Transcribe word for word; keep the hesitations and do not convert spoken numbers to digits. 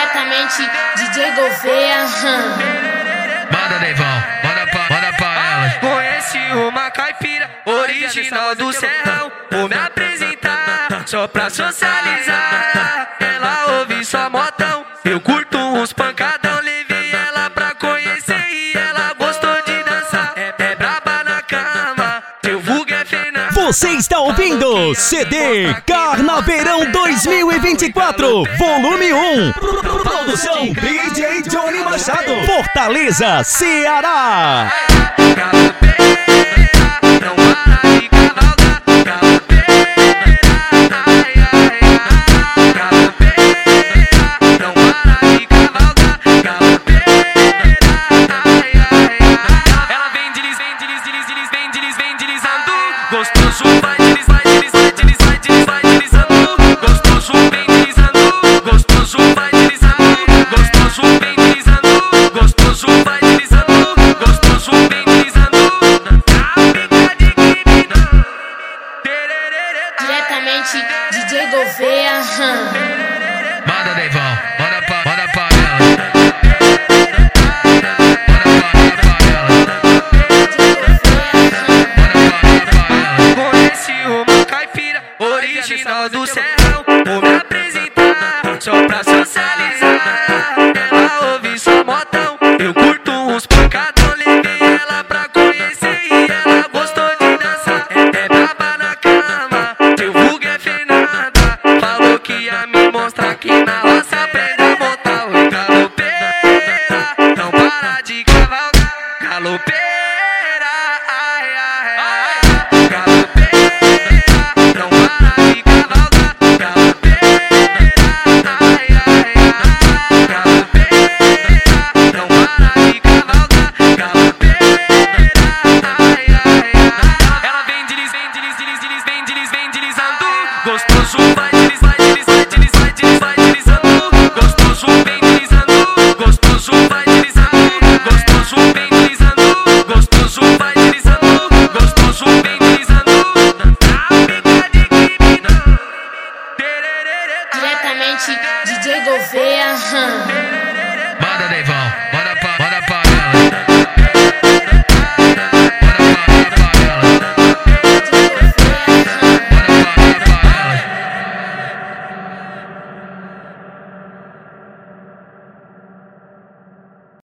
Diretamente D J Gouveia. Manda, Neivão, manda pra, manda pra elas. Conheci uma caipira original do Serrão. Vou me apresentar só pra socializar. Ela ouve só motão, eu curto uns pancadão. Levei ela pra conhecer e ela gostou de dançar. É, é braba na cama, seu vulgo é Fernando. Você está ouvindo C D Carnaveirão dois mil e vinte e quatro, volume um. Produção D J Johnny Machado, Fortaleza, Ceará. Não para de cavalgar, galopeira, ai, ai, ai. Galopeira, não para de cavalgar, galopeira, ai, ai, ai. Ela vem delis, vem delis, delis, delis, vem delis, vem deslizando. Gostoso vai delis, vai delis, vai delis, vai delis, vai deslizando. Gostoso vem deslizando, gostoso vai deslizando. Gostoso vem deslizando, gostoso vai deslizando. Gostoso vem deslizando. Diretamente D J Gouveia. Manda, Neivão, manda pra, manda pra elas. Conheci uma caipira original do Serrão. Vou me apresentar só pra